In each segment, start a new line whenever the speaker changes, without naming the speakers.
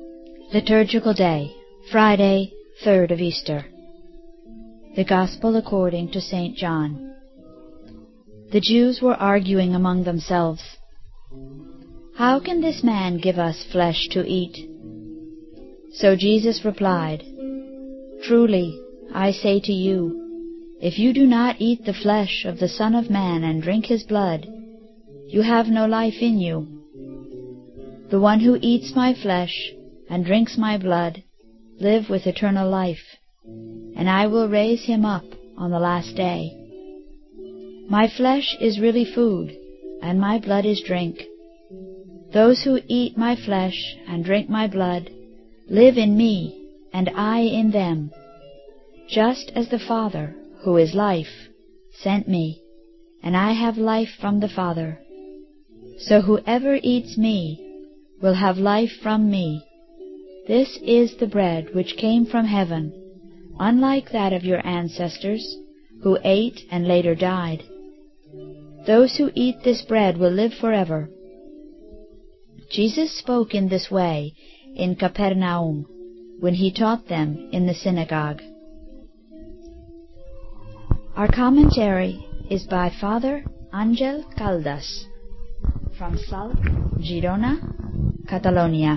Liturgical Day, Friday, 3rd of Easter. The Gospel according to St. John. The Jews were arguing among themselves, "How can this man give us flesh to eat?" So Jesus replied, "Truly, I say to you, if you do not eat the flesh of the Son of Man and drink his blood, you have no life in you. The one who eats my flesh and drinks my blood live with eternal life, and I will raise him up on the last day. My flesh is really food, and my blood is drink. Those who eat my flesh and drink my blood live in me, and I in them, just as the Father, who is life, sent me, and I have life from the Father. So whoever eats me will have life from me. This is the bread which came from heaven, unlike that of your ancestors, who ate and later died. Those who eat this bread will live forever." Jesus spoke in this way in Capernaum, when he taught them in the synagogue. Our commentary is by Father Angel Caldas, from Salt, Girona, Catalonia.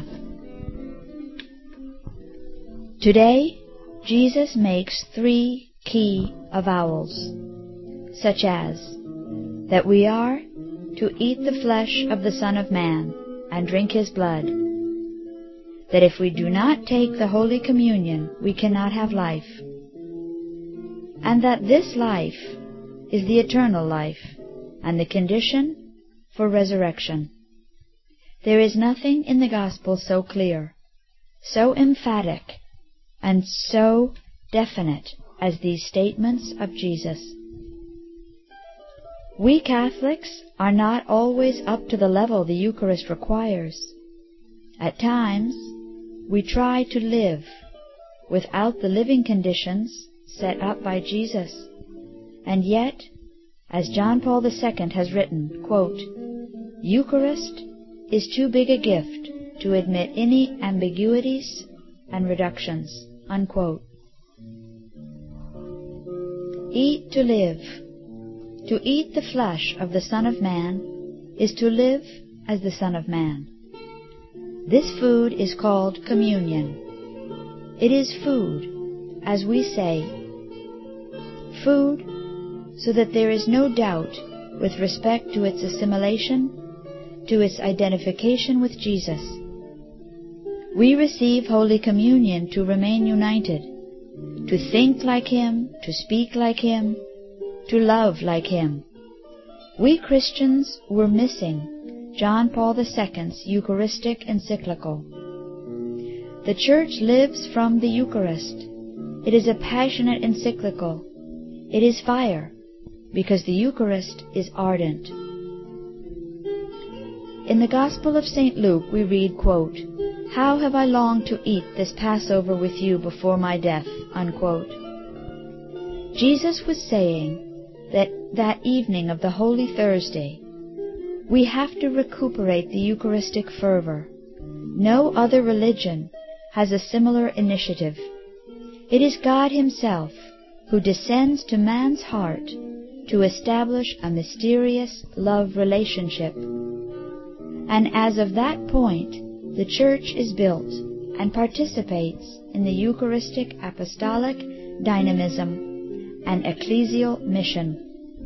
Today, Jesus makes 3 key avowals, such as that we are to eat the flesh of the Son of Man and drink his blood, that if we do not take the Holy Communion we cannot have life, and that this life is the eternal life and the condition for resurrection. There is nothing in the Gospel so clear, so emphatic, and so definite as these statements of Jesus. We Catholics are not always up to the level the Eucharist requires. At times, we try to live without the living conditions set up by Jesus, and yet, as John Paul II has written, quote, "Eucharist is too big a gift to admit any ambiguities and reductions," unquote. Eat to live. To eat the flesh of the Son of Man is to live as the Son of Man. This food is called communion. It is food, as we say, food so that there is no doubt with respect to its assimilation, to its identification with Jesus. We receive Holy Communion to remain united, to think like Him, to speak like Him, to love like Him. We Christians were missing John Paul II's Eucharistic encyclical. The Church lives from the Eucharist. It is a passionate encyclical. It is fire, because the Eucharist is ardent. In the Gospel of St. Luke we read, quote, "How have I longed to eat this Passover with you before my death," unquote. Jesus was saying that evening of the Holy Thursday, we have to recuperate the Eucharistic fervor. No other religion has a similar initiative. It is God Himself who descends to man's heart to establish a mysterious love relationship. And as of that point, the Church is built and participates in the Eucharistic apostolic dynamism and ecclesial mission.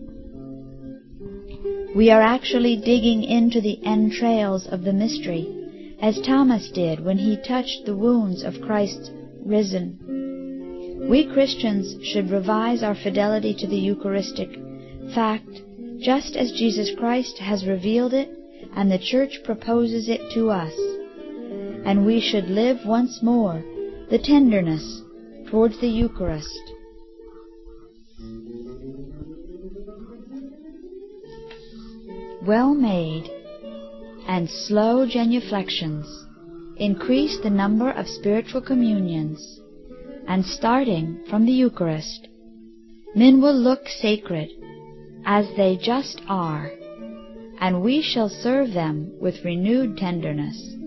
We are actually digging into the entrails of the mystery, as Thomas did when he touched the wounds of Christ risen. We Christians should revise our fidelity to the Eucharistic fact, just as Jesus Christ has revealed it and the Church proposes it to us. And we should live once more the tenderness towards the Eucharist. Well-made and slow genuflections increase the number of spiritual communions, and starting from the Eucharist, men will look sacred as they just are, and we shall serve them with renewed tenderness.